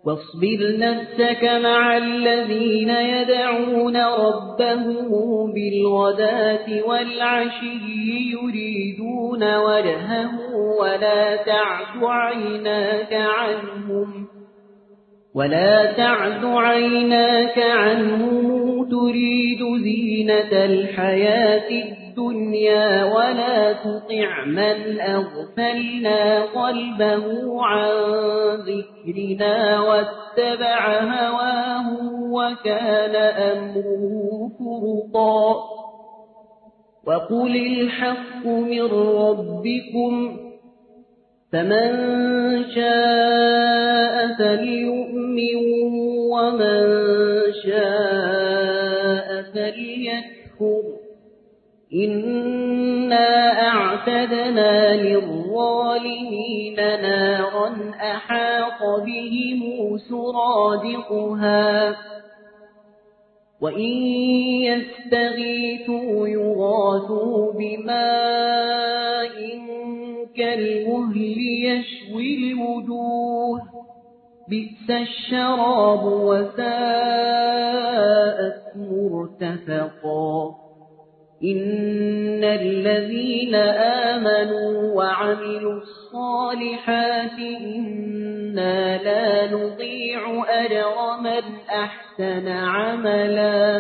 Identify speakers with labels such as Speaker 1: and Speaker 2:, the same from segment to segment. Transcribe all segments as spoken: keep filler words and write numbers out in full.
Speaker 1: واصبر نفسك مع الذين يدعون ربهم بالغداة والعشي يريدون وجهه ولا تعد عيناك عنهم ولا تعد عيناك عنهم تريد زينة الحياة الدنيا ولا تطع من أغفلنا قلبه عن ذكرنا واتبع هواه وكان أمره فرطا وقل الحق من ربكم فمن شاء فليؤمن ومن شاء فليكفر إنا أعتدنا للظالمين نارا أحاط بهم سرادقها وإن يستغيثوا يغاثوا بماء كالمهل يشوي الوجوه بئس الشراب وساءت مرتفقا إن الذين آمنوا وعملوا الصالحات إنا لا نضيع أجر من أحسن عملا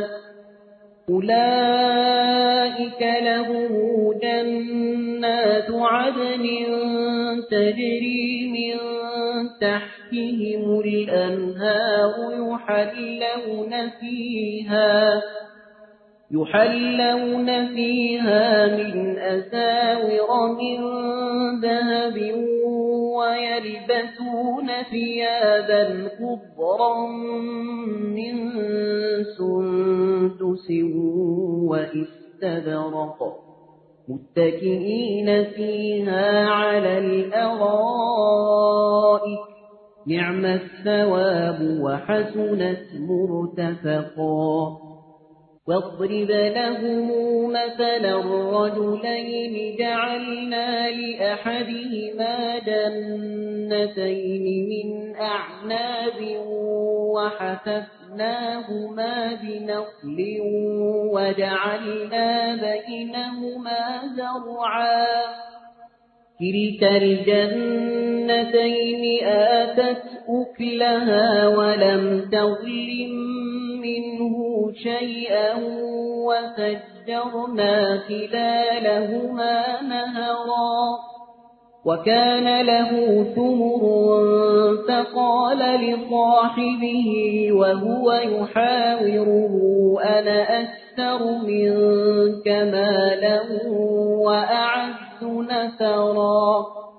Speaker 1: أولئك لهم جنات عدن تجري من تحتهم الأنهار يحلون فيها يحلون فيها من أساور من ذهب ويلبسون ثيابا خضرا من سندس وإستبرق متكئين فيها على الأرائك نعم الثواب وحسنت مرتفقا واضرب لهم مثلا الرجلين جعلنا لأحدهما جنتين من أعناب وحففناهما بنخل وجعلنا بينهما زرعا كلتا الجنتين آتت أكلها ولم تظلم منه شيئا وفجرنا خلالهما نهرا وكان له ثمر فقال لصاحبه وهو يحاوره أنا أكثر منك مالا وأعز نفرا